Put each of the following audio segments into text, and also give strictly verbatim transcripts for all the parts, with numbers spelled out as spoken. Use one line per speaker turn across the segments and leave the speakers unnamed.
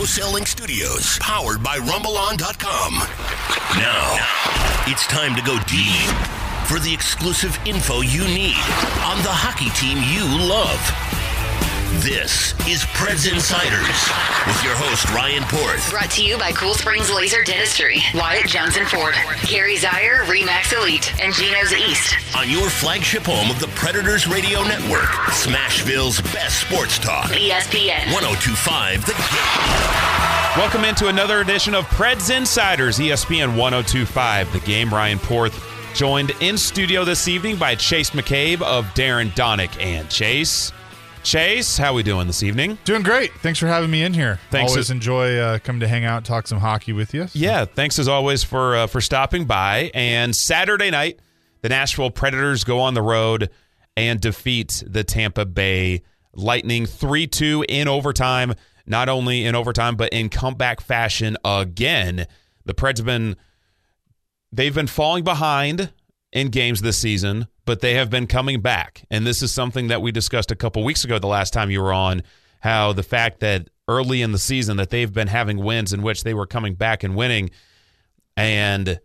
Wholesale Link Studios, powered by rumble on dot com. Now, it's time to go deep for the exclusive info you need on the hockey team you love. This is Preds Insiders with your host, Ryan Porth.
Brought to you by Cool Springs Laser Dentistry, Wyatt Johnson Ford, Gary Zire, Remax Elite, and Geno's East.
On your flagship home of the Predators Radio Network, Smashville's best sports talk.
E S P N.
one oh two point five The Game.
Welcome into another edition of Preds Insiders, E S P N one oh two point five The Game. Ryan Porth joined in studio this evening by Chase McCabe of Darren Donick and Chase. Chase, how we doing this evening?
Doing great. Thanks for having me in here.
Thanks.
Always enjoy uh, coming to hang out, talk some hockey with you. So.
Yeah, thanks as always for uh, for stopping by. And Saturday night, the Nashville Predators go on the road and defeat the Tampa Bay Lightning three two in overtime. Not only in overtime, but in comeback fashion again. The Preds have been they've been falling behind in games this season, but they have been coming back. And this is something that we discussed a couple weeks ago the last time you were on, how the fact that early in the season that they've been having wins in which they were coming back and winning and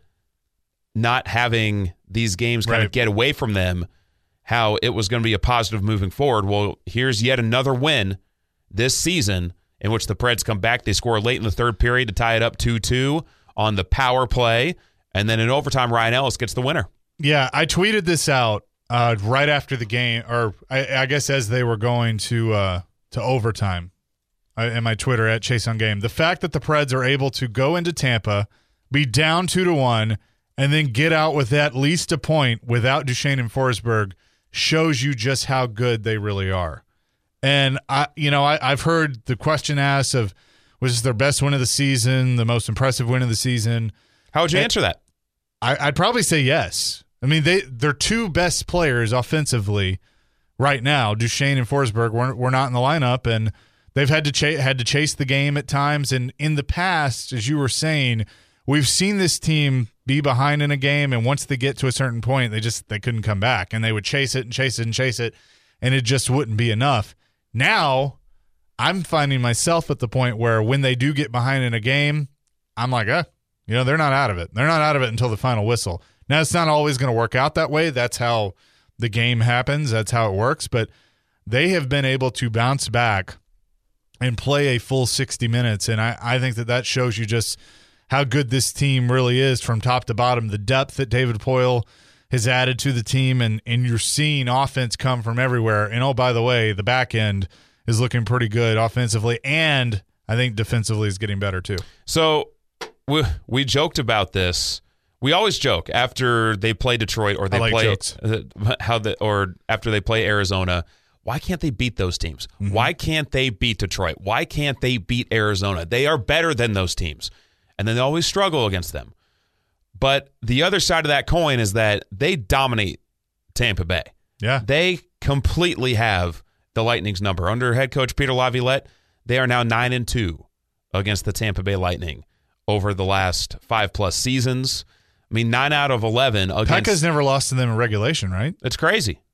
not having these games kind
right.
of get away from them, how it was going to be a positive moving forward. Well, here's yet another win this season in which the Preds come back. They score late in the third period to tie it up two two on the power play. And then in overtime, Ryan Ellis gets the winner.
Yeah, I tweeted this out uh, right after the game, or I, I guess as they were going to uh, to overtime uh, in my Twitter at Chase on Game. The fact that the Preds are able to go into Tampa, be down two to one, and then get out with at least a point without Duchesne and Forsberg shows you just how good they really are. And I, you know, I, I've heard the question asked of, was this their best win of the season, the most impressive win of the season?
How would you
and
answer that?
I, I'd probably say yes. I mean, they their two best players offensively right now, Duchesne and Forsberg, were, were not in the lineup, and they've had to ch- had to chase the game at times. And in the past, as you were saying, we've seen this team be behind in a game, and once they get to a certain point, they just they couldn't come back, and they would chase it and chase it and chase it, and it just wouldn't be enough. Now, I'm finding myself at the point where when they do get behind in a game, I'm like, eh, you know, they're not out of it. They're not out of it until the final whistle. Now, it's not always going to work out that way. That's how the game happens. That's how it works. But they have been able to bounce back and play a full sixty minutes, and I, I think that that shows you just how good this team really is from top to bottom, the depth that David Poile has added to the team, and, and you're seeing offense come from everywhere. And, oh, by the way, the back end is looking pretty good offensively, and I think defensively is getting better too.
So we, we joked about this. We always joke after they play Detroit or they
I like
play
jokes.
uh, how the or after they play Arizona. Why can't they beat those teams? Mm-hmm. Why can't they beat Detroit? Why can't they beat Arizona? They are better than those teams, and then they always struggle against them. But the other side of that coin is that they dominate Tampa Bay.
Yeah,
they completely have the Lightning's number under head coach Peter Laviolette. They are now nine and two against the Tampa Bay Lightning over the last five plus seasons. I mean, nine out of eleven against.
Pekka's never lost to them in regulation, right?
It's crazy.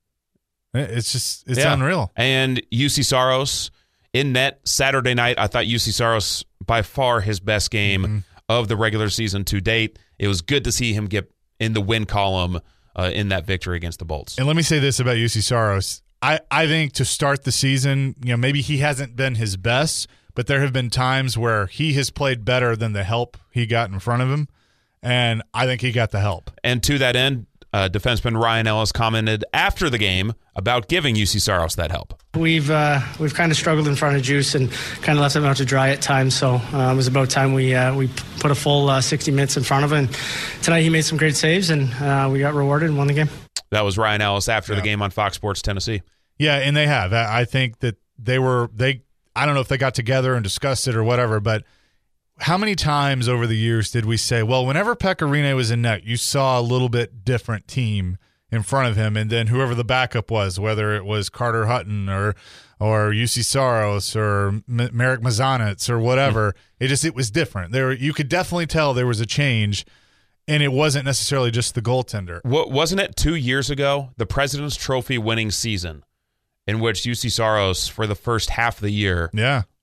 It's just, it's
yeah.
unreal.
And U C Saros in net Saturday night. I thought U C Saros by far his best game mm-hmm. of the regular season to date. It was good to see him get in the win column uh, in that victory against the Bolts.
And let me say this about U C Saros. I, I think to start the season, you know, maybe he hasn't been his best, but there have been times where he has played better than the help he got in front of him. And I think he got the help.
And to that end, uh, defenseman Ryan Ellis commented after the game about giving U C Saros that help.
We've uh, we've kind of struggled in front of Juice and kind of left him out to dry at times. So uh, it was about time we uh, we put a full uh, sixty minutes in front of him. And tonight he made some great saves, and uh, we got rewarded and won the game.
That was Ryan Ellis after
yeah.
the game on Fox Sports Tennessee.
Yeah, and they have. I think that they were they. I don't know if they got together and discussed it or whatever, but. How many times over the years did we say, well, whenever Pekka Rinne was in net, you saw a little bit different team in front of him, and then whoever the backup was, whether it was Carter Hutton or or U C Saros or M- Marek Mazanec or whatever, mm-hmm. it just it was different. There, you could definitely tell there was a change, and it wasn't necessarily just the goaltender.
What, wasn't it two years ago, the President's Trophy winning season, in which U C Saros, for the first half of the year,
yeah.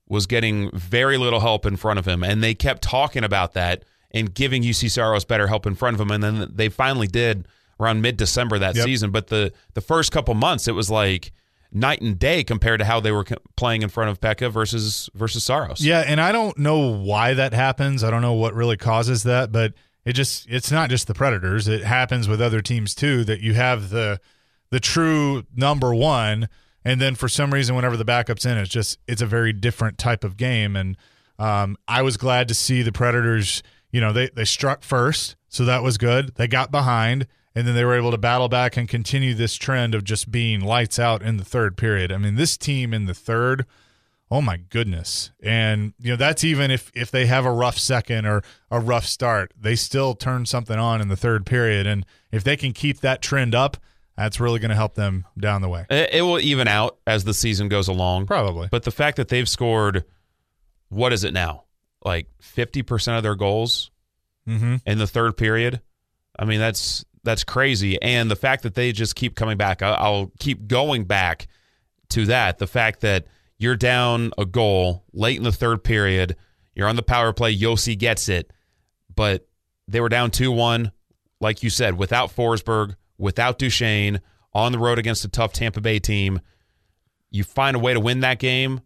was getting very little help in front of him, and they kept talking about that and giving U C Saros better help in front of him, and then they finally did around mid-December that yep. season. But the, the first couple months, it was like night and day compared to how they were playing in front of Pekka versus versus Saros.
Yeah, and I don't know why that happens. I don't know what really causes that, but it just it's not just the Predators. It happens with other teams too, that you have the the true number one, and then for some reason whenever the backup's in, it's just it's a very different type of game. And um, I was glad to see the Predators, you know, they, they struck first, so that was good. They got behind, and then they were able to battle back and continue this trend of just being lights out in the third period. I mean, this team in the third, oh my goodness. And, you know, that's even if, if they have a rough second or a rough start, they still turn something on in the third period. And if they can keep that trend up, that's really going to help them down the way.
It will even out as the season goes along.
Probably.
But the fact that they've scored, what is it now? Like fifty percent of their goals
mm-hmm.
in the third period. I mean, that's that's crazy. And the fact that they just keep coming back, I'll, I'll keep going back to that. The fact that you're down a goal late in the third period, you're on the power play, Yossi gets it, but they were down two one, like you said, without Forsberg, without Duchesne, on the road against a tough Tampa Bay team. You find a way to win that game.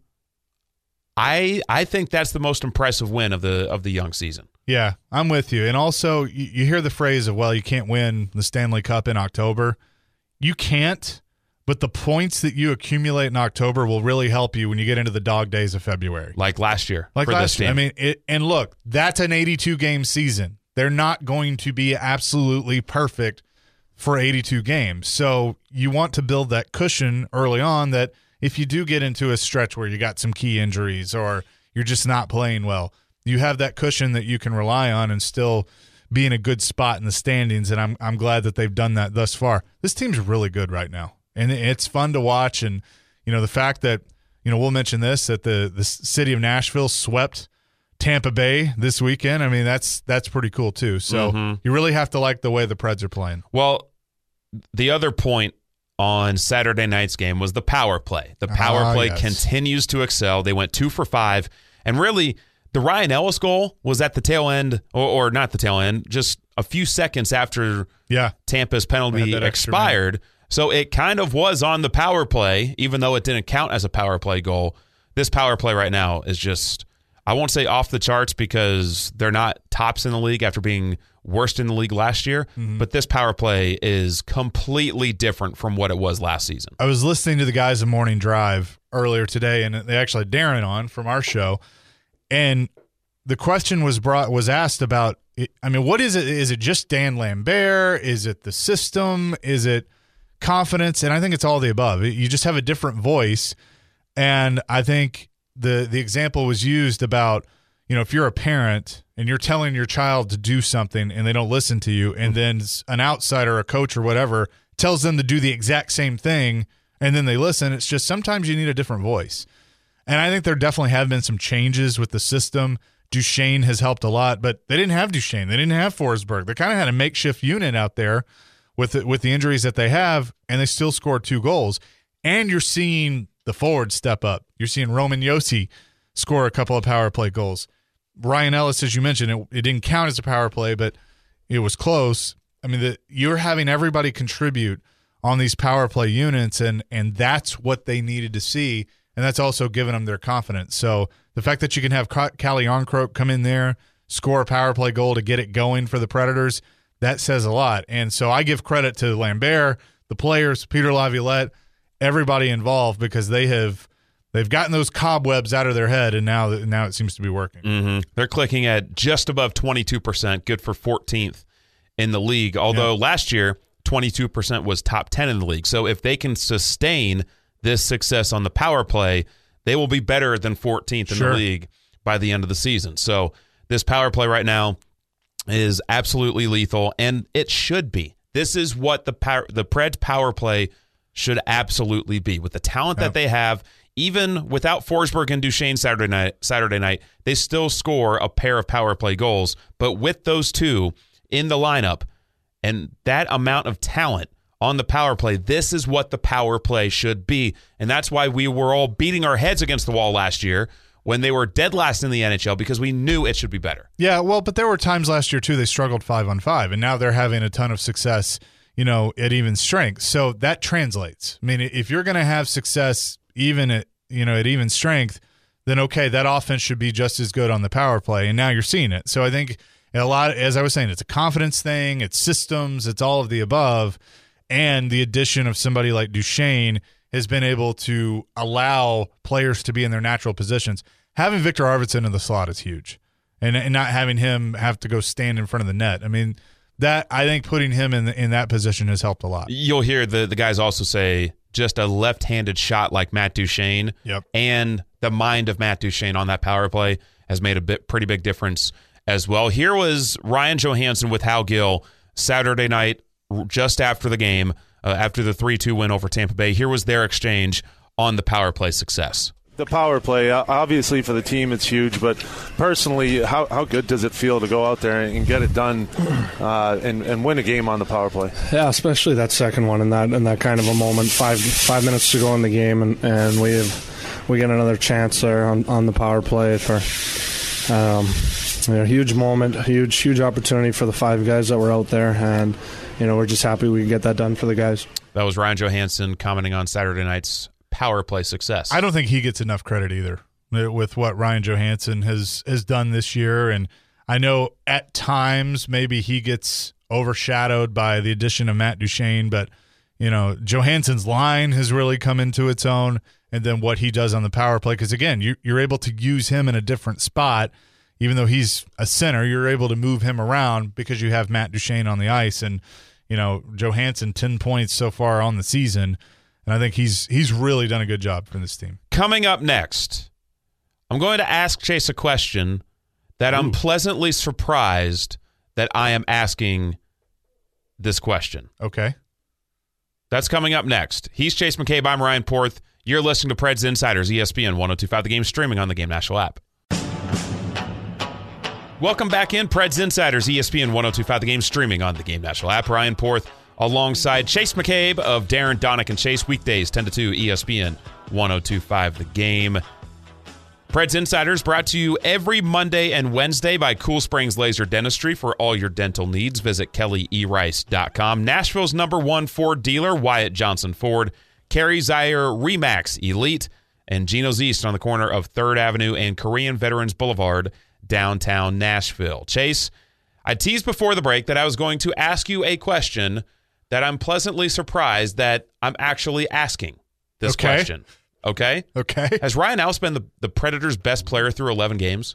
I I think that's the most impressive win of the of the young season.
Yeah, I'm with you. And also, you, you hear the phrase of, well, you can't win the Stanley Cup in October. You can't, but the points that you accumulate in October will really help you when you get into the dog days of February.
Like last year.
Like
for
last
this
year.
team.
I mean, it, and look, that's an eighty-two game season. They're not going to be absolutely perfect for eighty-two games. So you want to build that cushion early on that if you do get into a stretch where you got some key injuries or you're just not playing well, you have that cushion that you can rely on and still be in a good spot in the standings, and I'm I'm glad that they've done that thus far. This team's really good right now, and it's fun to watch. And, you know, the fact that, you know, we'll mention this, that the, the city of Nashville swept Tampa Bay this weekend, I mean, that's that's pretty cool too. So
mm-hmm.
you really have to like the way the Preds are playing.
Well, the other point on Saturday night's game was the power play. The power
ah,
play
yes.
continues to excel. They went two for five, and really the Ryan Ellis goal was at the tail end, or, or not the tail end, just a few seconds after
yeah.
Tampa's penalty expired. So it kind of was on the power play, even though it didn't count as a power play goal. This power play right now is just, I won't say off the charts because they're not tops in the league after being worst in the league last year, mm-hmm. but this power play is completely different from what it was last season.
I was listening to the guys in Morning Drive earlier today, and they actually had Darren on from our show, and the question was brought was asked about, I mean, what is it? Is it just Dan Lambert? Is it the system? Is it confidence? And I think it's all the above. You just have a different voice, and I think the the example was used about, you know, if you're a parent and you're telling your child to do something and they don't listen to you, and then an outsider, a coach or whatever, tells them to do the exact same thing and then they listen, it's just sometimes you need a different voice. And I think there definitely have been some changes with the system. Duchesne has helped a lot, but they didn't have Duchesne. They didn't have Forsberg. They kind of had a makeshift unit out there with the, with the injuries that they have, and they still scored two goals. And you're seeing the forwards step up. You're seeing Roman Josi score a couple of power play goals. Ryan Ellis, as you mentioned, it, it didn't count as a power play, but it was close. I mean, the, you're having everybody contribute on these power play units, and and that's what they needed to see, and that's also giving them their confidence. So the fact that you can have Calle Jarnkrok come in there, score a power play goal to get it going for the Predators, that says a lot. And so I give credit to Lambert, the players, Peter Laviolette, everybody involved, because they have they've gotten those cobwebs out of their head, and now now it seems to be working.
Mm-hmm. They're clicking at just above twenty-two percent, good for fourteenth in the league, although yeah. last year twenty-two percent was top ten in the league. So if they can sustain this success on the power play, they will be better than fourteenth in
sure.
the league by the end of the season. So this power play right now is absolutely lethal, and it should be. This is what the power, the Preds power play should absolutely be. With the talent
yep.
that they have, even without Forsberg and Duchesne Saturday night, Saturday night, they still score a pair of power play goals. But with those two in the lineup and that amount of talent on the power play, this is what the power play should be. And that's why we were all beating our heads against the wall last year when they were dead last in the N H L because we knew it should be better.
Yeah, well, but there were times last year, too, they struggled five on five, and now they're having a ton of success, you know, at even strength. So that translates. I mean, if you're going to have success even at, you know, at even strength, then okay, that offense should be just as good on the power play, and now you're seeing it. So I think a lot, as I was saying, it's a confidence thing, it's systems, it's all of the above, and the addition of somebody like Duchesne has been able to allow players to be in their natural positions. Having Victor Arvidsson in the slot is huge, and, and not having him have to go stand in front of the net. I mean, that I think putting him in the, in that position has helped a lot.
You'll hear the, the guys also say just a left-handed shot like Matt Duchesne
yep.
and the mind of Matt Duchesne on that power play has made a bit pretty big difference as well. Here was Ryan Johansson with Hal Gill Saturday night just after the game. Uh, after the three two win over Tampa Bay, here was their exchange on the power play success.
The power play, obviously for the team it's huge, but personally, how, how good does it feel to go out there and get it done uh, and, and win a game on the power play?
Yeah, especially that second one in that in that kind of a moment. Five five minutes to go in the game, and, and we have, we get another chance there on, on the power play for um, you know, huge moment, huge huge opportunity for the five guys that were out there, and you know we're just happy we could get that done for the guys.
That was Ryan Johansson commenting on Saturday night's power play success.
I don't think he gets enough credit either with what Ryan Johansson has has done this year, and I know at times maybe he gets overshadowed by the addition of Matt Duchesne, but you know Johansson's line has really come into its own, and then what he does on the power play, because again you, you're able to use him in a different spot. Even though he's a center, you're able to move him around because you have Matt Duchesne on the ice. And, you know, Johansson, ten points so far on the season. And I think he's he's really done a good job for this team.
Coming up next, I'm going to ask Chase a question that Ooh. I'm pleasantly surprised that I am asking this question.
Okay.
That's coming up next. He's Chase McCabe. I'm Ryan Porth. You're listening to Preds Insiders, E S P N one oh two point five The Game, streaming on the Game National app. Welcome back in, Preds Insiders, E S P N one oh two point five The Game, streaming on the Game National app. Ryan Porth alongside Chase McCabe of Darren, Donick, and Chase, weekdays ten to two, E S P N one oh two point five The Game. Preds Insiders brought to you every Monday and Wednesday by Cool Springs Laser Dentistry. For all your dental needs, visit kelly e rice dot com. Nashville's number one Ford dealer, Wyatt Johnson Ford, Kerry Zier Remax Elite, and Geno's East on the corner of third Avenue and Korean Veterans Boulevard, downtown Nashville. Chase, I teased before the break that I was going to ask you a question that I'm pleasantly surprised that I'm actually asking this
okay.
question. Okay?
Okay.
Has Ryan Ellis been the, the Predators' best player through eleven games?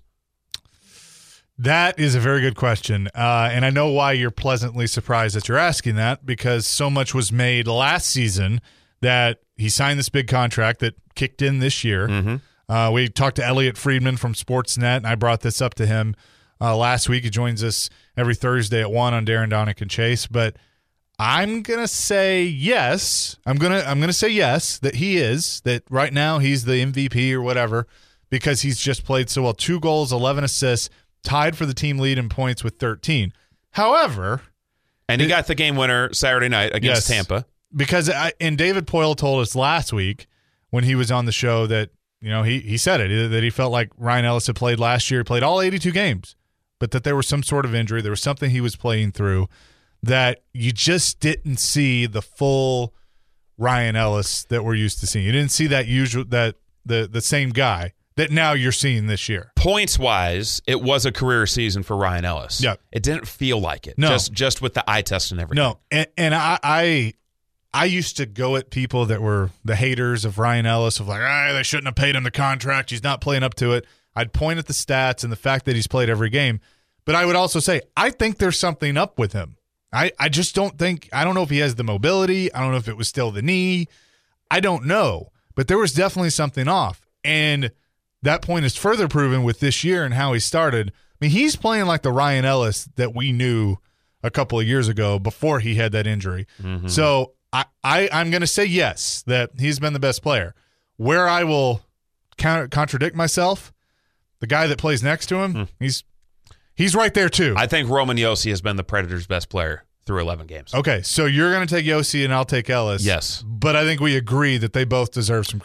That is a very good question. Uh, and I know why you're pleasantly surprised that you're asking that, because so much was made last season that he signed this big contract that kicked in this year.
Mm-hmm.
Uh, we talked to Elliot Friedman from Sportsnet, and I brought this up to him uh, last week. He joins us every Thursday at one on Darren, Donick, and Chase. But I'm gonna say yes. I'm gonna I'm gonna say yes that he is. That right now he's the M V P or whatever because he's just played so well. Two goals, eleven assists, tied for the team lead in points with thirteen. However,
and he
it,
got the game winner Saturday night against
yes,
Tampa.
Because I, and David Poile told us last week when he was on the show that. You know, he, he said it, that he felt like Ryan Ellis had played last year. He played all eighty-two games, but that there was some sort of injury. There was something he was playing through that you just didn't see the full Ryan Ellis that we're used to seeing. You didn't see that usual that the the same guy that now you're seeing this year.
Points-wise, it was a career season for Ryan Ellis.
Yeah.
It didn't feel like it.
No.
Just, just with the eye test and everything.
No, and, and I, I – I used to go at people that were the haters of Ryan Ellis of like, ah, they shouldn't have paid him the contract. He's not playing up to it. I'd point at the stats and the fact that he's played every game. But I would also say, I think there's something up with him. I, I just don't think, I don't know if he has the mobility. I don't know if it was still the knee. I don't know. But there was definitely something off. And that point is further proven with this year and how he started. I mean, he's playing like the Ryan Ellis that we knew a couple of years ago before he had that injury. Mm-hmm. So, I, I, I'm going to say yes, that he's been the best player. Where I will counter, contradict myself, the guy that plays next to him, mm. he's he's right there too.
I think Roman Josi has been the Predators' best player through eleven games.
Okay, so you're going to take Josi and I'll take Ellis.
Yes.
But I think we agree that they both deserve some credit.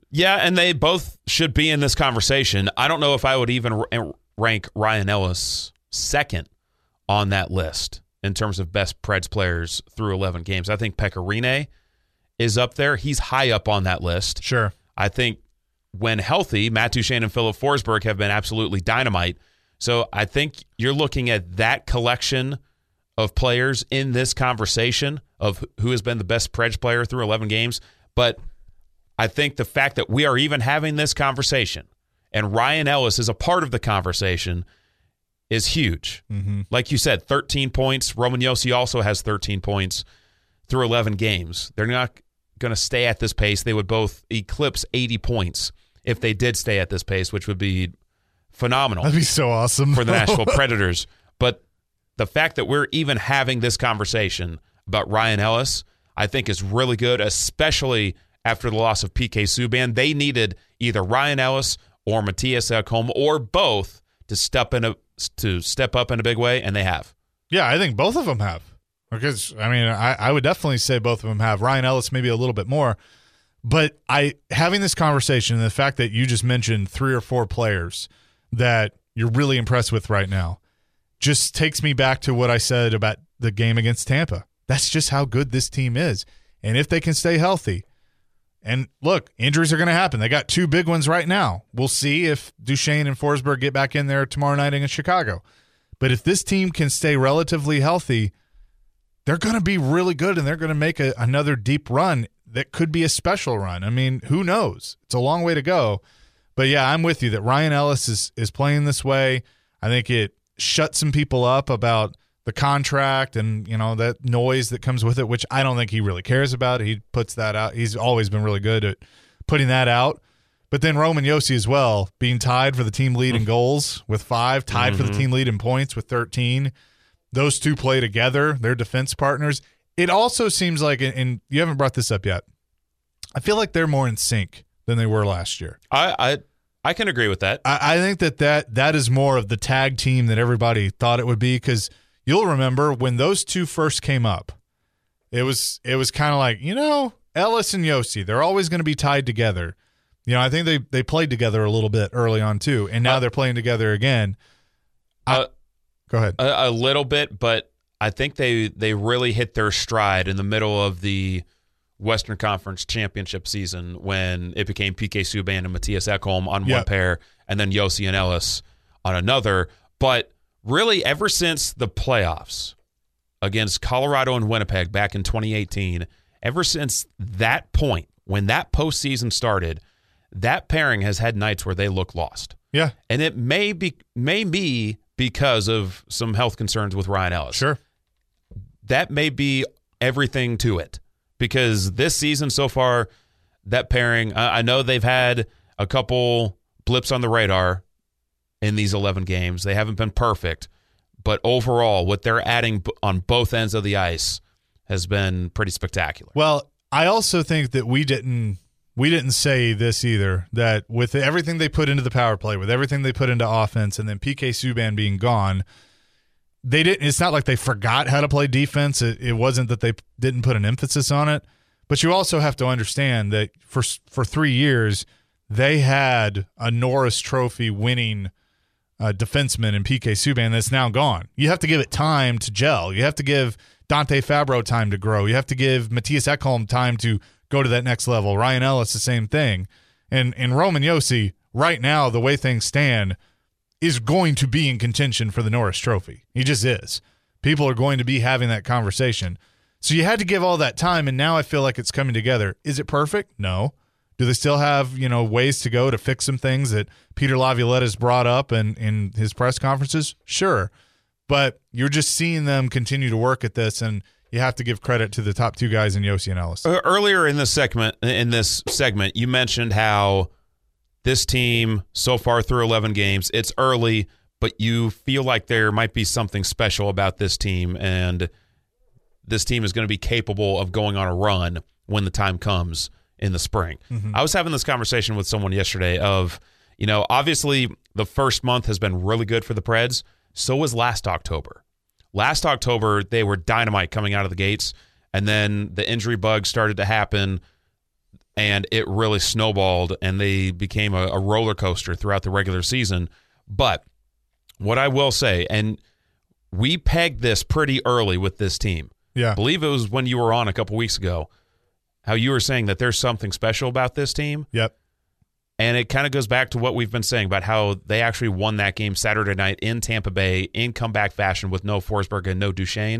Yeah, and they both should be in this conversation. I don't know if I would even rank Ryan Ellis second on that list in terms of best Preds players through eleven games. I think Pekka Rinne is up there. He's high up on that list.
Sure.
I think when healthy, Matt Duchene and Philip Forsberg have been absolutely dynamite. So I think you're looking at that collection of players in this conversation of who has been the best Preds player through eleven games. But I think the fact that we are even having this conversation and Ryan Ellis is a part of the conversation is huge.
Mm-hmm.
Like you said, thirteen points. Roman Josi also has thirteen points through eleven games. They're not going to stay at this pace. They would both eclipse eighty points if they did stay at this pace, which would be phenomenal.
That'd be so awesome
for the Nashville Predators. But the fact that we're even having this conversation about Ryan Ellis, I think is really good, especially after the loss of P K Subban. They needed either Ryan Ellis or Matthias Ekholm or both to step in a to step up in a big way, and they have.
Yeah, I think both of them have. Because, I mean, I, I would definitely say both of them have. Ryan Ellis maybe a little bit more. But I having this conversation and the fact that you just mentioned three or four players that you're really impressed with right now just takes me back to what I said about the game against Tampa. That's just how good this team is. And if they can stay healthy, and look, injuries are going to happen. They got two big ones right now. We'll see if Duchene and Forsberg get back in there tomorrow night against Chicago. But if this team can stay relatively healthy, they're going to be really good, and they're going to make a, another deep run that could be a special run. I mean, who knows? It's a long way to go. But, yeah, I'm with you that Ryan Ellis is, is playing this way. I think it shuts some people up about the contract and, you know, that noise that comes with it, which I don't think he really cares about. He puts that out. He's always been really good at putting that out. But then Roman Josi as well, being tied for the team lead in goals with five, tied mm-hmm. for the team lead in points with thirteen. Those two play together. They're defense partners. It also seems like, and you haven't brought this up yet, I feel like they're more in sync than they were last year.
I I, I can agree with that.
I, I think that, that that is more of the tag team that everybody thought it would be, because you'll remember when those two first came up, it was it was kind of like, you know, Ellis and Josi, they're always going to be tied together. You know, I think they, they played together a little bit early on too, and now uh, they're playing together again. I, uh, go ahead.
A, a little bit, but I think they, they really hit their stride in the middle of the Western Conference Championship season when it became P K Subban and Matthias Ekholm on
yep.
one pair and then Josi and Ellis on another. But really, ever since the playoffs against Colorado and Winnipeg back in twenty eighteen, ever since that point, when that postseason started, that pairing has had nights where they look lost.
Yeah.
And it may be may be because of some health concerns with Ryan Ellis.
Sure.
That may be everything to it, because this season so far, that pairing, I know they've had a couple blips on the radar in these eleven games. They haven't been perfect, but overall, what they're adding on both ends of the ice has been pretty spectacular.
Well, I also think that we didn't we didn't say this either, that with everything they put into the power play, with everything they put into offense, and then P K Subban being gone, they didn't. It's not like they forgot how to play defense. It, it wasn't that they didn't put an emphasis on it, but you also have to understand that for for three years they had a Norris Trophy winning Uh, defenseman in P K Subban that's now gone. You have to give it time to gel. You have to give Dante Fabro time to grow. You have to give Matthias Ekholm time to go to that next level. Ryan Ellis, the same thing. And, and Roman Josi, right now, the way things stand, is going to be in contention for the Norris Trophy. He just is. People are going to be having that conversation. So you had to give all that time, and now I feel like it's coming together. Is it perfect? No. Do they still have, you know, ways to go to fix some things that Peter Laviolette has brought up in, in his press conferences? Sure. But you're just seeing them continue to work at this, and you have to give credit to the top two guys in Josi and Ellis.
Earlier in this segment, in this segment, you mentioned how this team so far through eleven games, it's early, but you feel like there might be something special about this team, and this team is going to be capable of going on a run when the time comes in the spring. Mm-hmm. I was having this conversation with someone yesterday of, you know, obviously the first month has been really good for the Preds. So was last October. Last October, they were dynamite coming out of the gates, and then the injury bug started to happen and it really snowballed, and they became a, a roller coaster throughout the regular season. But what I will say, and we pegged this pretty early with this team.
Yeah.
I believe it was when you were on a couple weeks ago, how you were saying that there's something special about this team.
Yep.
And it kind of goes back to what we've been saying about how they actually won that game Saturday night in Tampa Bay in comeback fashion with no Forsberg and no Duchesne.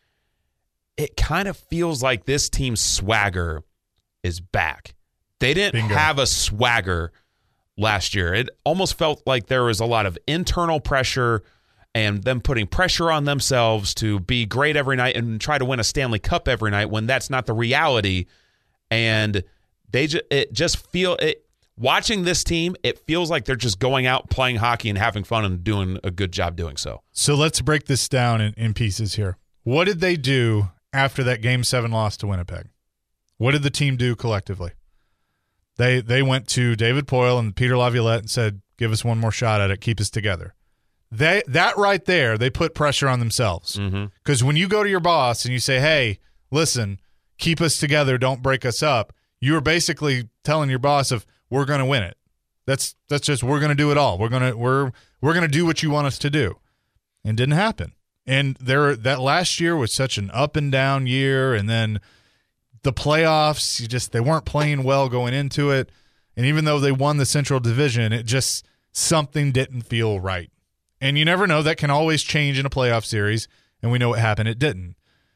It kind of feels like this team's swagger is back. They didn't
Bingo.
have a swagger last year. It almost felt like there was a lot of internal pressure and them putting pressure on themselves to be great every night and try to win a Stanley Cup every night when that's not the reality. And they just, it just feel it. Watching this team, it feels like they're just going out, playing hockey, and having fun and doing a good job doing so.
So let's break this down in, in pieces here. What did they do after that Game seven loss to Winnipeg? What did the team do collectively? They they went to David Poile and Peter Laviolette and said, give us one more shot at it, keep us together. They That right there, they put pressure on themselves. Because mm-hmm. when you go to your boss and you say, hey, listen, keep us together, don't break us up, you are basically telling your boss of, we're going to win it. That's that's just we're going to do it all. We're going to we're we're going to do what you want us to do. And it didn't happen. And there that last year was such an up and down year, and then the playoffs, you just they weren't playing well going into it. And even though they won the Central Division, it just something didn't feel right. And you never know, that can always change in a playoff series, and we know what happened, it didn't.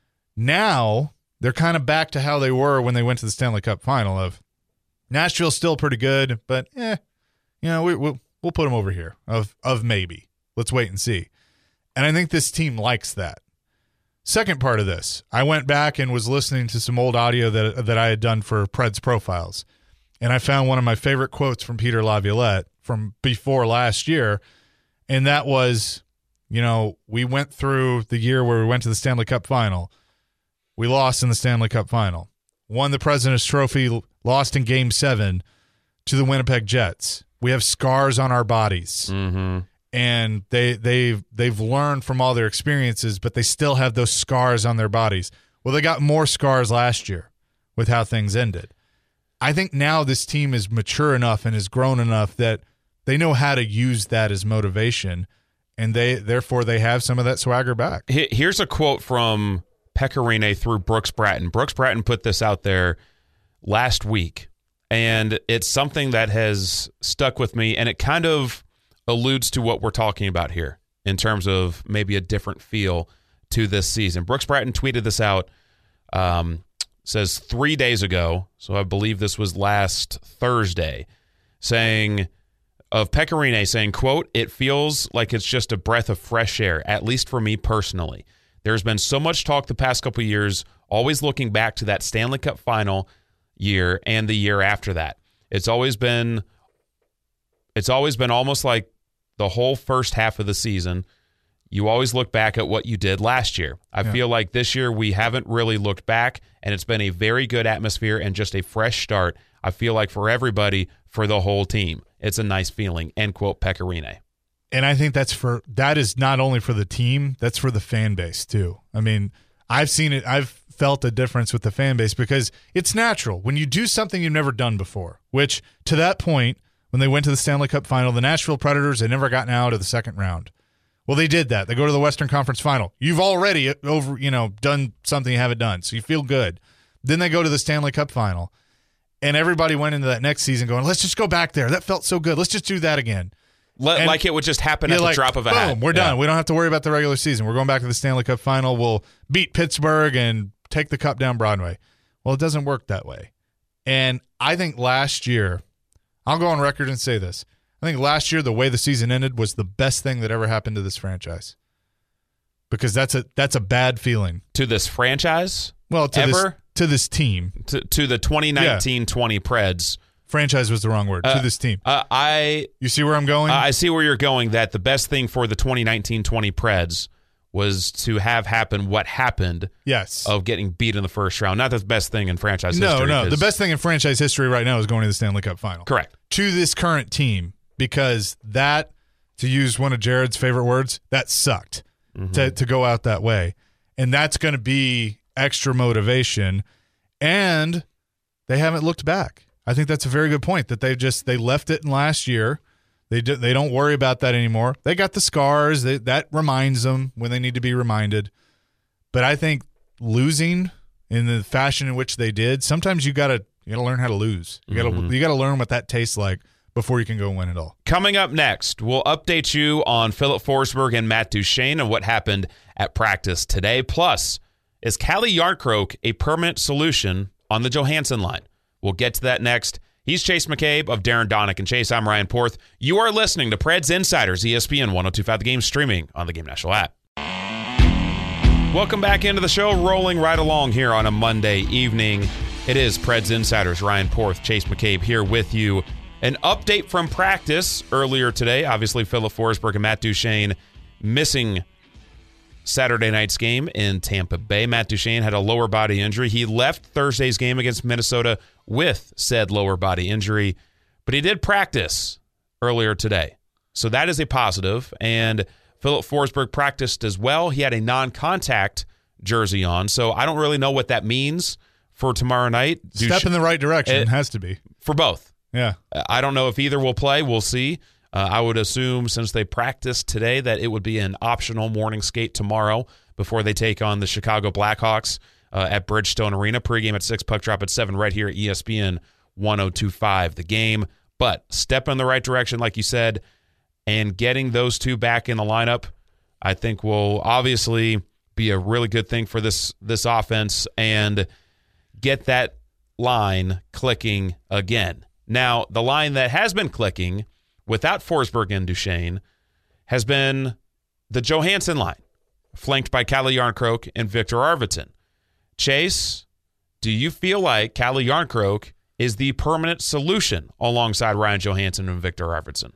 Now, they're kind of back to how they were when they went to the Stanley Cup final of Nashville's still pretty good, but eh, you know, we, we'll we'll put them over here of of maybe. Let's wait and see. And I think this team likes that. Second part of this, I went back and was listening to some old audio that that I had done for Preds Profiles, and I found one of my favorite quotes from Peter Laviolette from before last year, and that was, you know, we went through the year where we went to the Stanley Cup final. We lost in the Stanley Cup final. Won the President's Trophy, lost in Game seven to the Winnipeg Jets. We have scars on our bodies.
Mm-hmm.
And they, they've, they've learned from all their experiences, but they still have those scars on their bodies. Well, they got more scars last year with how things ended. I think now this team is mature enough and has grown enough that they know how to use that as motivation, and they therefore they have some of that swagger back.
Here's a quote from Pekka Rinne through Brooks Bratton. Brooks Bratton put this out there last week, and it's something that has stuck with me, and it kind of alludes to what we're talking about here in terms of maybe a different feel to this season. Brooks Bratton tweeted this out, um, says three days ago, so I believe this was last Thursday, saying, of Pekka Rinne saying, quote, "It feels like it's just a breath of fresh air, at least for me personally. There's been so much talk the past couple of years, always looking back to that Stanley Cup final year and the year after that. It's always been it's always been almost like the whole first half of the season, you always look back at what you did last year. I yeah. feel like this year we haven't really looked back, and it's been a very good atmosphere and just a fresh start. I feel like for everybody, for the whole team. It's a nice feeling," end quote, Pekka Rinne.
And I think that's for that is not only for the team, that's for the fan base too. I mean, I've seen it, I've felt a difference with the fan base because it's natural when you do something you've never done before, which to that point, when they went to the Stanley Cup final, the Nashville Predators had never gotten out of the second round. Well, they did that. They go to the Western Conference final. You've already over, you know, done something you haven't done, so you feel good. Then they go to the Stanley Cup final, and everybody went into that next season going, let's just go back there. That felt so good. Let's just do that again.
Let,
and,
like it would just happen at the
like,
drop of a
boom,
hat.
We're done.
Yeah.
We don't have to worry about the regular season. We're going back to the Stanley Cup final. We'll beat Pittsburgh and take the cup down Broadway. Well, it doesn't work that way. And I think last year, I'll go on record and say this. I think last year, the way the season ended was the best thing that ever happened to this franchise. Because that's a that's a bad feeling.
To this franchise?
Well, to,
ever?
This, to this team.
To, to the twenty nineteen twenty yeah. Preds.
Franchise was the wrong word.
Uh,
to this team.
Uh, I
You see where I'm going?
Uh, I see where you're going, that the best thing for the twenty nineteen twenty Preds was to have happen what happened
yes.
of getting beat in the first round. Not the best thing in franchise
no,
history.
No, no. The best thing in franchise history right now is going to the Stanley Cup final.
Correct.
To this current team, because that, to use one of Jared's favorite words, that sucked mm-hmm. to, to go out that way. And that's going to be extra motivation. And they haven't looked back. I think that's a very good point, that they just they left it in last year. They do, they don't worry about that anymore. They got the scars. They, that reminds them when they need to be reminded. But I think losing in the fashion in which they did, sometimes you gotta you gotta learn how to lose. You gotta mm-hmm. you gotta learn what that tastes like before you can go win it all.
Coming up next, we'll update you on Philip Forsberg and Matt Duchene and what happened at practice today. Plus, is Calle Jarnkrok a permanent solution on the Johansson line? We'll get to that next. He's Chase McCabe of Darren Donick and Chase. I'm Ryan Porth. You are listening to Preds Insiders, E S P N one oh two point five The Game, streaming on the Game National app. Welcome back into the show, rolling right along here on a Monday evening. It is Preds Insiders, Ryan Porth, Chase McCabe here with you. An update from practice earlier today. Obviously, Philip Forsberg and Matt Duchene missing Saturday night's game in Tampa Bay. Matt Duchene had a lower body injury. He left Thursday's game against Minnesota with said lower body injury, but he did practice earlier today. So that is a positive. And Philip Forsberg practiced as well. He had a non-contact jersey on, so I don't really know what that means for tomorrow night.
Step
Duche-
in the right direction.
It
has to be.
For both.
Yeah.
I don't know if either will play. We'll see. Uh, I would assume since they practiced today that it would be an optional morning skate tomorrow before they take on the Chicago Blackhawks uh, at Bridgestone Arena. Pregame at six, puck drop at seven right here at E S P N one oh two point five The Game. But step in the right direction, like you said, and getting those two back in the lineup, I think will obviously be a really good thing for this this offense and get that line clicking again. Now, the line that has been clicking without Forsberg and Duchene has been the Johansson line, flanked by Calle Jarnkrok and Victor Arvidsson. Chase, do you feel like Calle Jarnkrok is the permanent solution alongside Ryan Johansson and Victor Arvidsson?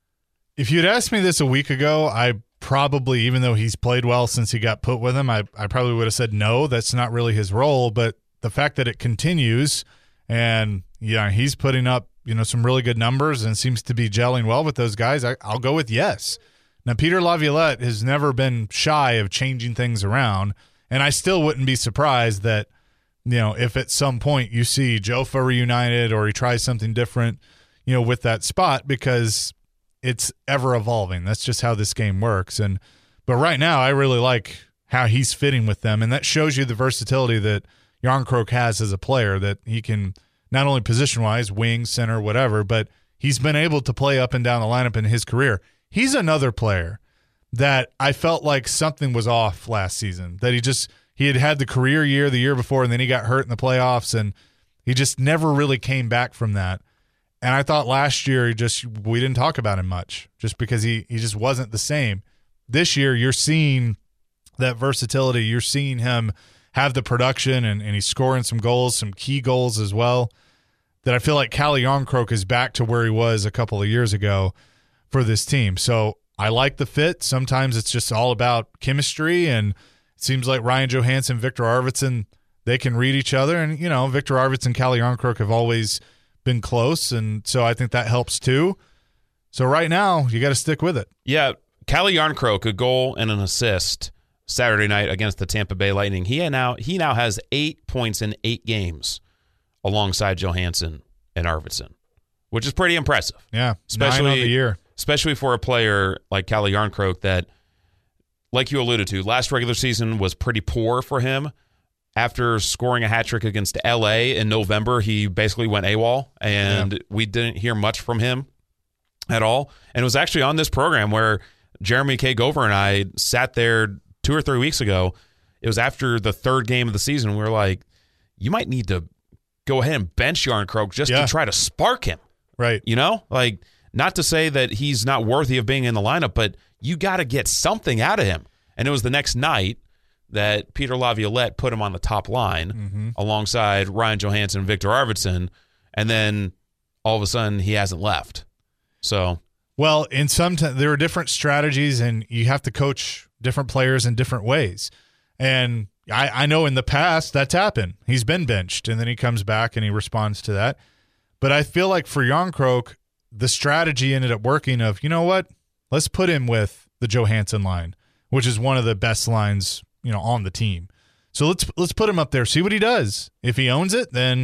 If you'd asked me this a week ago, I probably, even though he's played well since he got put with him, I, I probably would have said no, that's not really his role. But the fact that it continues and yeah, he's putting up, you know, some really good numbers and seems to be gelling well with those guys, I, I'll go with yes. Now, Peter Laviolette has never been shy of changing things around, and I still wouldn't be surprised that, you know, if at some point you see Jofa reunited or he tries something different, you know, with that spot, because it's ever evolving. That's just how this game works. And but right now, I really like how he's fitting with them, and that shows you the versatility that Jarnkrok has as a player, that he can not only position-wise, wing, center, whatever, but he's been able to play up and down the lineup in his career. He's another player that I felt like something was off last season, that he just he had had the career year the year before, and then he got hurt in the playoffs, and he just never really came back from that. And I thought last year, he just we didn't talk about him much, just because he, he just wasn't the same. This year, you're seeing that versatility. You're seeing him have the production, and, and he's scoring some goals, some key goals as well, that I feel like Calle Jarnkrok is back to where he was a couple of years ago for this team. So I like the fit. Sometimes it's just all about chemistry, and it seems like Ryan Johansson, Victor Arvidsson, they can read each other. And, you know, Victor Arvidsson and Calle Jarnkrok have always been close, and so I think that helps too. So right now, you got to stick with it.
Yeah, Calle Jarnkrok, a goal and an assist Saturday night against the Tampa Bay Lightning. He now he now has eight points in eight games alongside Johansson and Arvidsson, which is pretty impressive.
Yeah,
especially
nine on the year.
Especially for a player like Calle Jarnkrok that, like you alluded to, last regular season was pretty poor for him. After scoring a hat trick against L A in November, he basically went AWOL, and yeah. we didn't hear much from him at all. And it was actually on this program where Jeremy K. Gover and I sat there two or three weeks ago. It was after the third game of the season. We were like, you might need to go ahead and bench Jarnkrok just yeah. to try to spark him.
Right.
You know, like, not to say that he's not worthy of being in the lineup, but you got to get something out of him. And it was the next night that Peter Laviolette put him on the top line mm-hmm. alongside Ryan Johansson and Victor Arvidsson, and then all of a sudden he hasn't left. So,
well, in some t- there are different strategies, and you have to coach different players in different ways. And I, I know in the past that's happened. He's been benched, and then he comes back and he responds to that. But I feel like for Jarnkrok, the strategy ended up working of, you know what, let's put him with the Johansson line, which is one of the best lines, you know, on the team. So let's let's put him up there, see what he does. If he owns it, then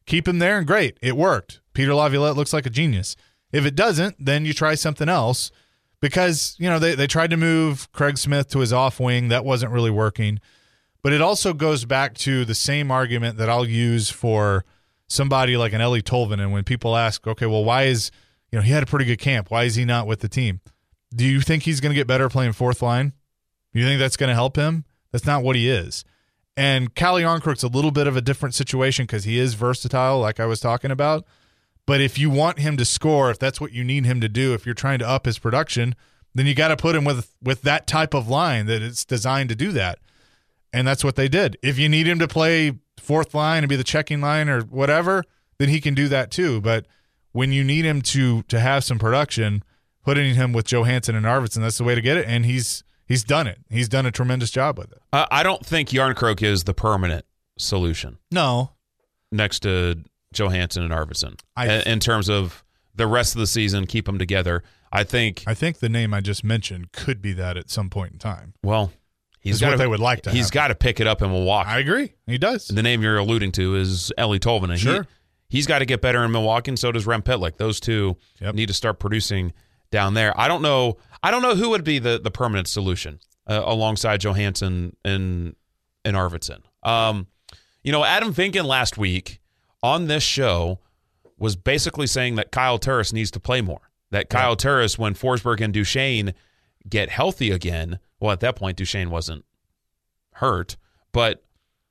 keep him there and great. It worked. Peter Laviolette looks like a genius. If it doesn't, then you try something else because, you know, they, they tried to move Craig Smith to his off wing. That wasn't really working. But it also goes back to the same argument that I'll use for somebody like an Ellie Tolvanen when people ask, okay, well, why is, you know, he had a pretty good camp. Why is he not with the team? Do you think he's going to get better playing fourth line? Do you think that's going to help him? That's not what he is. And Calle Jarnkrok's a little bit of a different situation because he is versatile, like I was talking about. But if you want him to score, if that's what you need him to do, if you're trying to up his production, then you got to put him with with that type of line that it's designed to do that. And that's what they did. If you need him to play fourth line and be the checking line or whatever, then he can do that too. But when you need him to to have some production, putting him with Johansson and Arvidsson, that's the way to get it. And he's he's done it. He's done a tremendous job with it.
Uh, I don't think Jarnkrok is the permanent solution.
No.
Next to Johansson and Arvidsson.
I,
in, in terms of the rest of the season, keep them together. I think
I think the name I just mentioned could be that at some point in time.
Well, he's
got
what
they would like to
He's got to pick it up in Milwaukee.
I agree. He does.
The name you're alluding to is Ellie Tolvanen.
Sure.
He, he's got to get better in Milwaukee, and so does Rem Pitlick. Those two yep. need to start producing down there. I don't know. I don't know who would be the, the permanent solution uh, alongside Johansson and and Arvidsson. Um, you know, Adam Vinkin last week on this show was basically saying that Kyle Turris needs to play more. That Kyle yeah. Turris, when Forsberg and Duchesne get healthy again, well, at that point, Duchesne wasn't hurt, but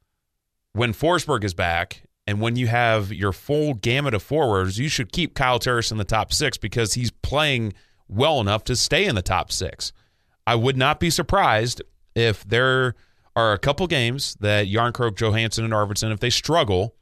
when Forsberg is back and when you have your full gamut of forwards, you should keep Kyle Turris in the top six because he's playing well enough to stay in the top six. I would not be surprised if there are a couple games that Jarnkrok, Johansson, and Arvidsson, if they struggle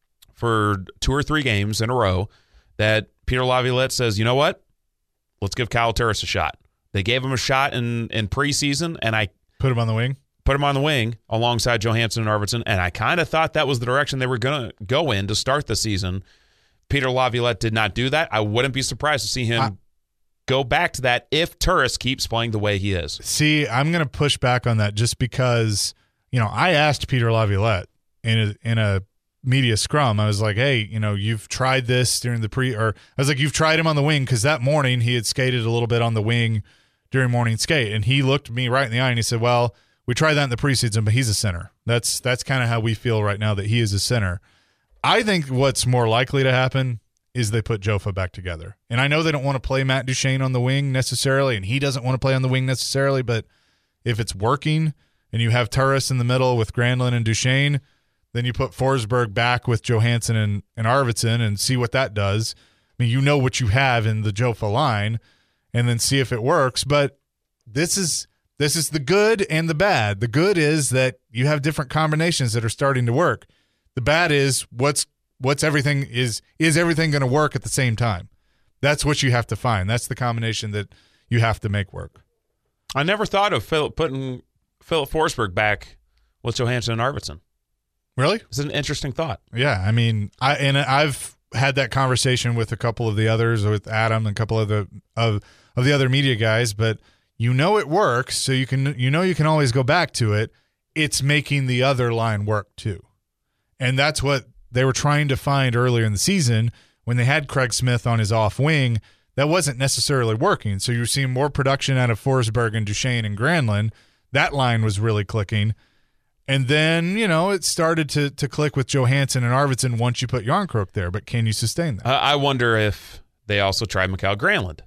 for two or three games in a row, that Peter Laviolette says, you know what? Let's give Kyle Turris a shot. They gave him a shot in, in preseason, and I
put him on the wing.
Put him on the wing alongside Johansson and Arvidsson, and I kind of thought that was the direction they were going to go in to start the season. Peter Laviolette did not do that. I wouldn't be surprised to see him I, go back to that if Turris keeps playing the way he is.
See, I'm going to push back on that just because, you know, I asked Peter Laviolette in a, in a media scrum. I was like, hey, you know, you've tried this during the pre, or I was like, you've tried him on the wing because that morning he had skated a little bit on the wing during morning skate, and he looked me right in the eye and he said, well, we tried that in the preseason, but he's a center. That's that's kind of how we feel right now, that he is a center. I think what's more likely to happen is they put Jofa back together. And I know they don't want to play Matt Duchesne on the wing necessarily, and he doesn't want to play on the wing necessarily, but if it's working and you have Turris in the middle with Granlund and Duchesne, then you put Forsberg back with Johansson and, and Arvidsson and see what that does. I mean, you know what you have in the Jofa line, and then see if it works. But this is this is the good and the bad. The good is that you have different combinations that are starting to work. The bad is what's what's everything is is everything going to work at the same time? That's what you have to find. That's the combination that you have to make work.
I never thought of Phil, putting Philip Forsberg back with Johansson and Arvidsson.
Really?
It's an interesting thought.
Yeah, I mean, I and I've had that conversation with a couple of the others, with Adam and a couple of the of of the other media guys, but you know it works, so you can you know you can always go back to it. It's making the other line work too. And that's what they were trying to find earlier in the season when they had Craig Smith on his off wing. That wasn't necessarily working. So you were seeing more production out of Forsberg and Duchesne and Granlund. That line was really clicking. And then, you know, it started to to click with Johansson and Arvidsson once you put Jarnkrok there. But can you sustain that?
Uh, I wonder if they also tried Mikael Granlund.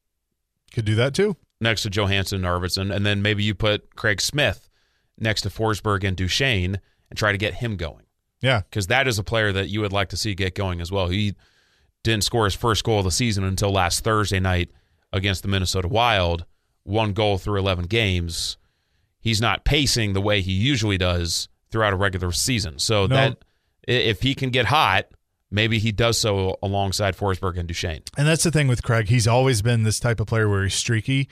Could do that too.
Next to Johansson and Arvidsson. And then maybe you put Craig Smith next to Forsberg and Duchesne and try to get him going.
Yeah.
Because that is a player that you would like to see get going as well. He didn't score his first goal of the season until last Thursday night against the Minnesota Wild. One goal through eleven games. He's not pacing the way he usually does throughout a regular season. So no. that if he can get hot, maybe he does so alongside Forsberg and Duchesne.
And that's the thing with Craig. He's always been this type of player where he's streaky.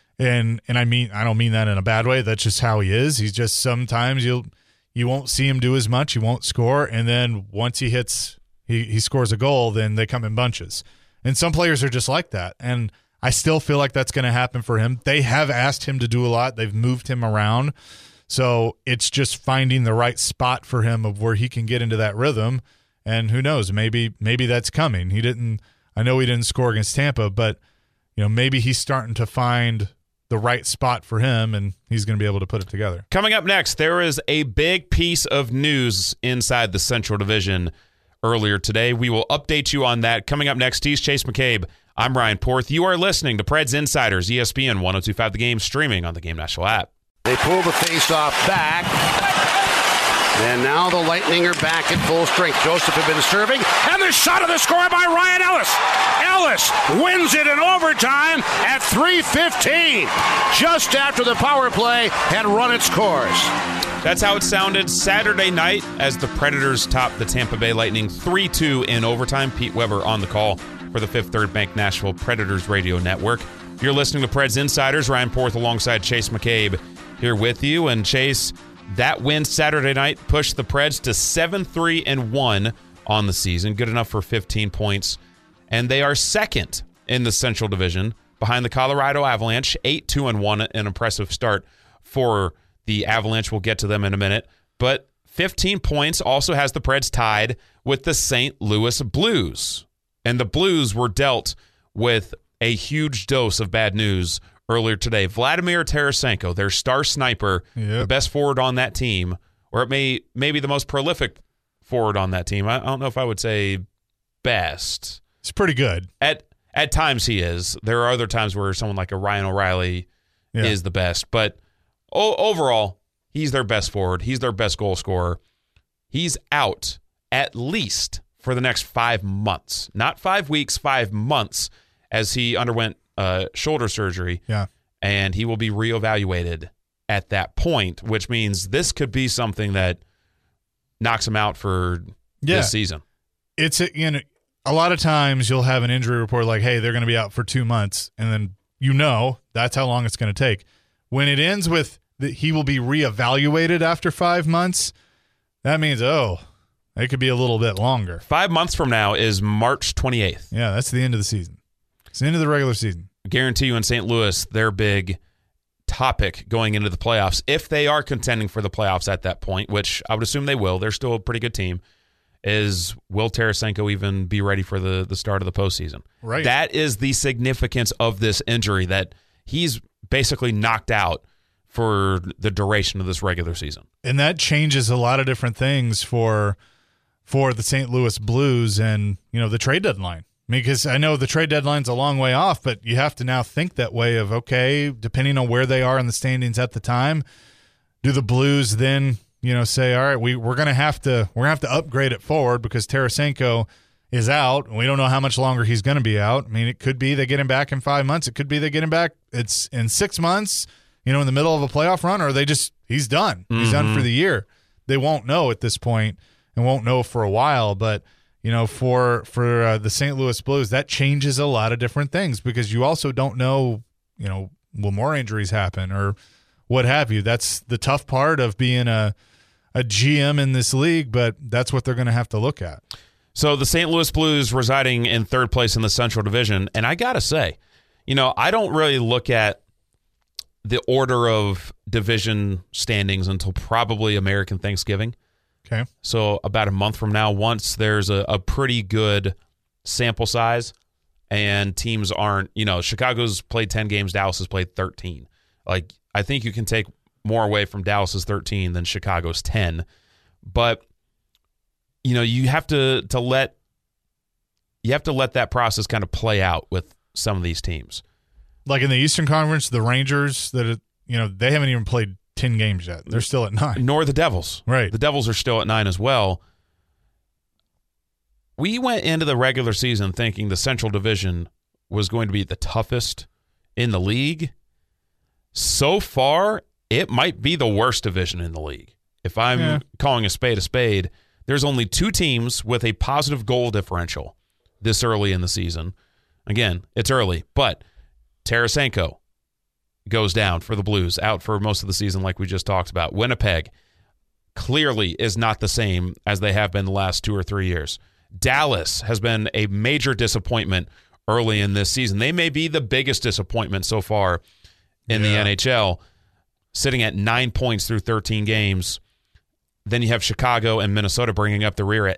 And and I mean I don't mean that in a bad way. That's just how he is. He's just sometimes you'll you won't see him do as much, he won't score, and then once he hits he, he scores a goal, then they come in bunches. And some players are just like that. And I still feel like that's going to happen for him. They have asked him to do a lot. They've moved him around. So it's just finding the right spot for him of where he can get into that rhythm. And who knows, maybe maybe that's coming. He didn't I know he didn't score against Tampa, but you know, maybe he's starting to find the right spot for him, and he's going to be able to put it together.
Coming up next, there is a big piece of news inside the Central Division earlier today. We will update you on that. Coming up next, he's Chase McCabe. I'm Ryan Porth. You are listening to Preds Insiders, E S P N one oh two point five The Game, streaming on the Game National app.
They pull the face-off back. And now the Lightning are back at full strength. Joseph had been serving. And the shot of the score by Ryan Ellis. Ellis wins it in overtime at three fifteen. Just after the power play had run its course.
That's how it sounded Saturday night as the Predators topped the Tampa Bay Lightning three two in overtime. Pete Weber on the call for the Fifth Third Bank Nashville Predators Radio Network. You're listening to Preds Insiders. Ryan Porth alongside Chase McCabe here with you. And Chase, that win Saturday night pushed the Preds to seven three and one on the season. Good enough for fifteen points. And they are second in the Central Division behind the Colorado Avalanche, eight two and one, an impressive start for the Avalanche. We'll get to them in a minute. But fifteen points also has the Preds tied with the Saint Louis Blues. And the Blues were dealt with a huge dose of bad news earlier today. Vladimir Tarasenko, their star sniper,
yep.
the best forward on that team, or it may maybe the most prolific forward on that team. I don't know if I would say best.
It's pretty good.
At at times he is. There are other times where someone like a Ryan O'Reilly yeah. is the best. But o- overall, he's their best forward. He's their best goal scorer. He's out at least for the next five months. Not five weeks, five months, as he underwent uh, shoulder surgery.
Yeah.
And he will be reevaluated at that point, which means this could be something that knocks him out for
yeah.
this season.
It's a, you know, a lot of times you'll have an injury report like, hey, they're going to be out for two months, and then you know that's how long it's going to take. When it ends with that he will be reevaluated after five months, that means, oh, it could be a little bit longer.
Five months from now is March twenty-eighth.
Yeah, that's the end of the season. It's the end of the regular season.
I guarantee you in Saint Louis, their big topic going into the playoffs, if they are contending for the playoffs at that point, which I would assume they will, they're still a pretty good team, is will Tarasenko even be ready for the, the start of the postseason?
Right.
That is the significance of this injury, that he's basically knocked out for the duration of this regular season.
And that changes a lot of different things for for the Saint Louis Blues and, you know, the trade deadline. I mean, because I know the trade deadline's a long way off, but you have to now think that way of, okay, depending on where they are in the standings at the time, do the Blues then, you know, say, all right, we, we're going to have to we're gonna have to upgrade it forward because Tarasenko is out, and we don't know how much longer he's going to be out. I mean, it could be they get him back in five months. It could be they get him back it's in six months, you know, in the middle of a playoff run, or they just he's done. Mm-hmm. He's done for the year. They won't know at this point and won't know for a while, but you know, for for uh, the Saint Louis Blues, that changes a lot of different things because you also don't know, you know, will more injuries happen or what have you. That's the tough part of being a a G M in this league, but that's what they're going to have to look at.
So the Saint Louis Blues residing in third place in the Central Division, and I got to say, you know, I don't really look at the order of division standings until probably American Thanksgiving.
Okay.
So about a month from now, once there's a, a pretty good sample size and teams aren't, you know, Chicago's played ten games, Dallas has played thirteen. Like, I think you can take more away from Dallas's thirteen than Chicago's ten. But, you know, you have to to let you have to let that process kind of play out with some of these teams.
Like in the Eastern Conference, the Rangers, that are, you know, they haven't even played ten games yet. They're still at nine.
Nor the Devils.
Right.
The Devils are still at nine as well. We went into the regular season thinking the Central Division was going to be the toughest in the league. So far, it might be the worst division in the league. If I'm yeah. calling a spade a spade, there's only two teams with a positive goal differential this early in the season. Again, it's early, but Tarasenko goes down for the Blues, out for most of the season like we just talked about. Winnipeg clearly is not the same as they have been the last two or three years. Dallas has been a major disappointment early in this season. They may be the biggest disappointment so far in yeah. the N H L, sitting at nine points through thirteen games. Then you have Chicago and Minnesota bringing up the rear at, at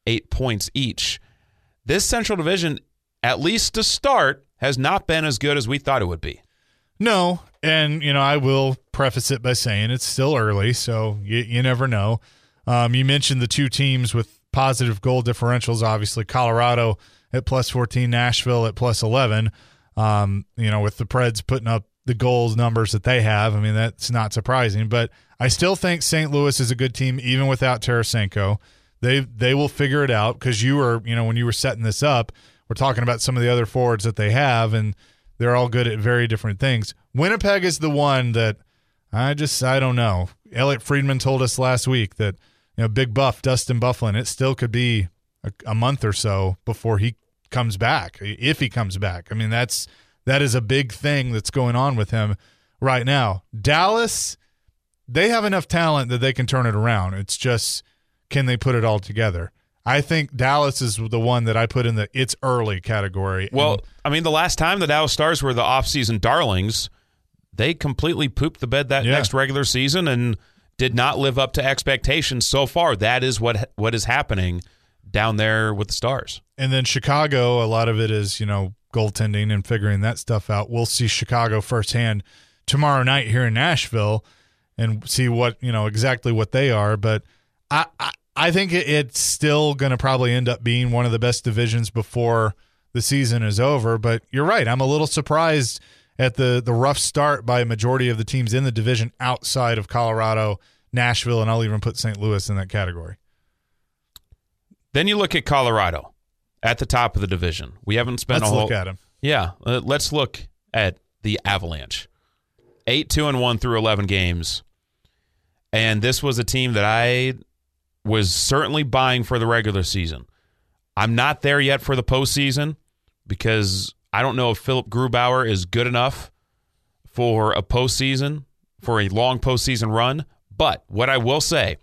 eight points each. This Central Division, at least to start, has not been as good as we thought it would be.
No, and, you know, I will preface it by saying it's still early, so you, you never know. Um, you mentioned the two teams with positive goal differentials, obviously Colorado at plus fourteen, Nashville at plus eleven. Um, you know, with the Preds putting up the goals numbers that they have, I mean, that's not surprising. But I still think Saint Louis is a good team, even without Tarasenko. They they will figure it out, because you were, you know, when you were setting this up, we're talking about some of the other forwards that they have, and they're all good at very different things. Winnipeg is the one that I just, I don't know. Elliot Friedman told us last week that, you know, Big Buff, Dustin Byfuglien, it still could be a, a month or so before he comes back, if he comes back. I mean, that's that is a big thing that's going on with him right now. Dallas, they have enough talent that they can turn it around. It's just, can they put it all together? I think Dallas is the one that I put in the it's early category.
Well,
and,
I mean, the last time the Dallas Stars were the offseason darlings, they completely pooped the bed that
yeah.
next regular season and did not live up to expectations so far. That is what what is happening down there with the Stars.
And then Chicago, a lot of it is, you know, goaltending and figuring that stuff out. We'll see Chicago firsthand tomorrow night here in Nashville and see what, you know, exactly what they are. But I, I I think it's still going to probably end up being one of the best divisions before the season is over. But you're right. I'm a little surprised at the, the rough start by a majority of the teams in the division outside of Colorado, Nashville, and I'll even put Saint Louis in that category.
Then you look at Colorado at the top of the division. We haven't spent
let's
a whole
look at them.
Yeah, uh, let's look at the Avalanche. eight two and one through eleven games. And this was a team that I was certainly buying for the regular season. I'm not there yet for the postseason because I don't know if Philip Grubauer is good enough for a postseason, for a long postseason run. But what I will say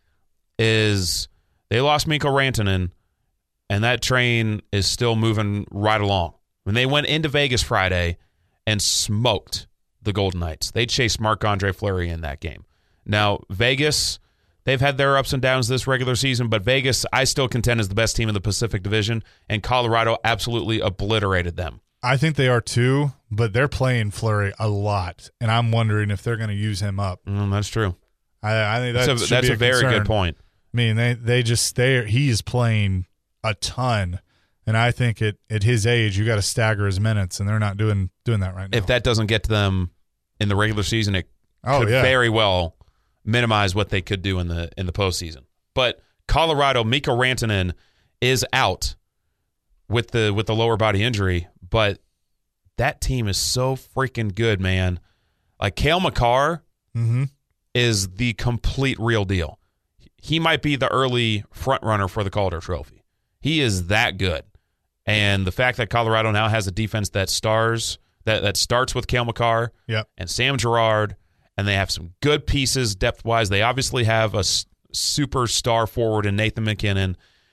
is they lost Mikko Rantanen, and that train is still moving right along. When they went into Vegas Friday and smoked the Golden Knights, they chased Marc-Andre Fleury in that game. Now, Vegas, they've had their ups and downs this regular season, but Vegas, I still contend, is the best team in the Pacific Division, and Colorado absolutely obliterated them.
I think they are too, but they're playing Fleury a lot, and I'm wondering if they're going to use him up.
Mm, that's true.
I, I think that
that's a,
should
that's
be
a,
a
very
concern.
good point.
I mean, they they just they he is playing a ton, and I think at at his age, you got to stagger his minutes, and they're not doing doing that right now.
If that doesn't get to them in the regular season, it
oh,
could
yeah.
very well minimize what they could do in the in the postseason. But Colorado, Mikko Rantanen is out with the with the lower body injury, but that team is so freaking good, man. Like Cale Makar
mm-hmm.
is the complete real deal. He might be the early front runner for the Calder Trophy. He is that good. And the fact that Colorado now has a defense that stars that, that starts with Cale Makar
yep.
and Sam Girard, and they have some good pieces depth-wise. They obviously have a s- superstar forward in Nathan McKinnon.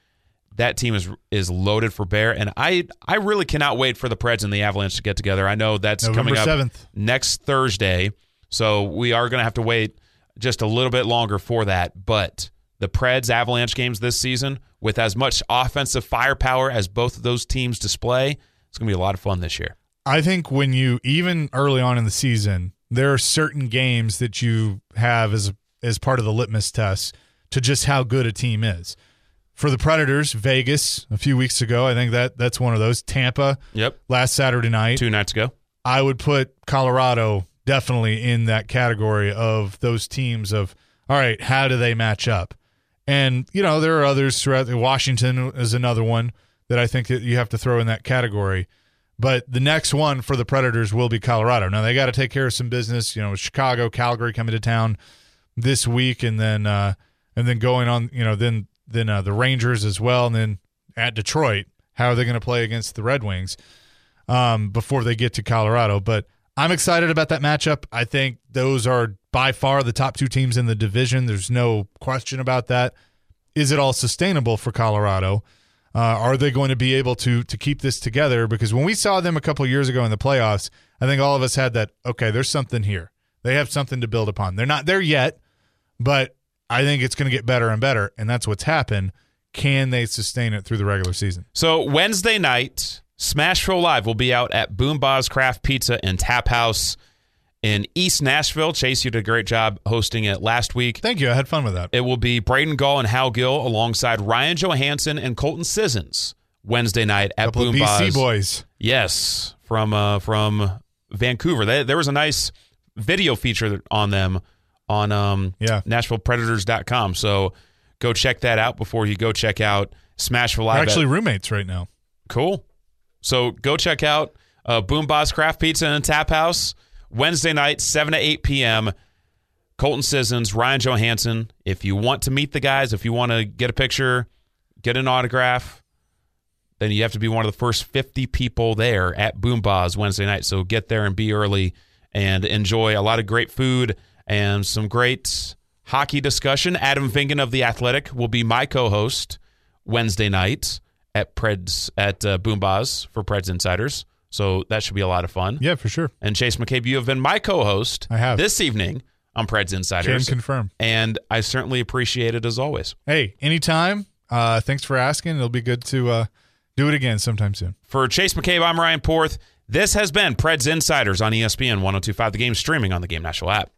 That team is is loaded for bear, and I I really cannot wait for the Preds and the Avalanche to get together. I know that's
November
coming up
seventh.
Next Thursday, so we are going to have to wait just a little bit longer for that. But the Preds Avalanche games this season, with as much offensive firepower as both of those teams display, it's going to be a lot of fun this year.
I think when you, even early on in the season, there are certain games that you have as as part of the litmus test to just how good a team is. For the Predators, Vegas a few weeks ago, I think that that's one of those. Tampa,
yep,
last Saturday night,
two nights ago.
I would put Colorado definitely in that category of those teams of, all right, how do they match up? And, you know, there are others throughout. Washington is another one that I think that you have to throw in that category. But the next one for the Predators will be Colorado. Now, they got to take care of some business, you know, Chicago, Calgary coming to town this week, and then uh, and then going on, you know, then then uh, the Rangers as well, and then at Detroit, how are they going to play against the Red Wings um, before they get to Colorado? But I'm excited about that matchup. I think those are by far the top two teams in the division. There's no question about that. Is it all sustainable for Colorado? Uh, are they going to be able to to keep this together? Because when we saw them a couple of years ago in the playoffs, I think all of us had that, okay, there's something here. They have something to build upon. They're not there yet, but I think it's going to get better and better, and that's what's happened. can they sustain it through the regular season?
So Wednesday night, Smashville Live will be out at Boom Ba's Craft Pizza and Tap House in East Nashville. Chase, you did a great job hosting it last week.
Thank you. I had fun with that.
It will be Braden Gall and Hal Gill alongside Ryan Johansson and Colton Sissons Wednesday night at
Couple
Boom
of B C
Ba's.
boys.
Yes, from uh, from Vancouver. They, there was a nice video feature on them on um,
yeah.
Nashville Predators dot com. So go check that out before you go check out Smashville Live.
They're actually
at,
roommates right now.
Cool. So go check out uh, Boom Ba's Craft Pizza and Tap House Wednesday night, seven to eight p.m. Colton Sissons, Ryan Johansson. If you want to meet the guys, if you want to get a picture, get an autograph, then you have to be one of the first fifty people there at Boom Ba's Wednesday night. So get there and be early and enjoy a lot of great food and some great hockey discussion. Adam Vingan of The Athletic will be my co-host Wednesday night at Preds at uh, Boom Ba's for Preds Insiders. So that should be a lot of fun.
Yeah, for sure.
And Chase McCabe, you have been my co-host
I have.
this evening on Preds Insiders.
Can confirm.
And I certainly appreciate it as always.
Hey, anytime. Uh, thanks for asking. It'll be good to uh, do it again sometime soon.
For Chase McCabe, I'm Ryan Porth. This has been Preds Insiders on E S P N one oh two point five The Game, streaming on the Game Nashville app.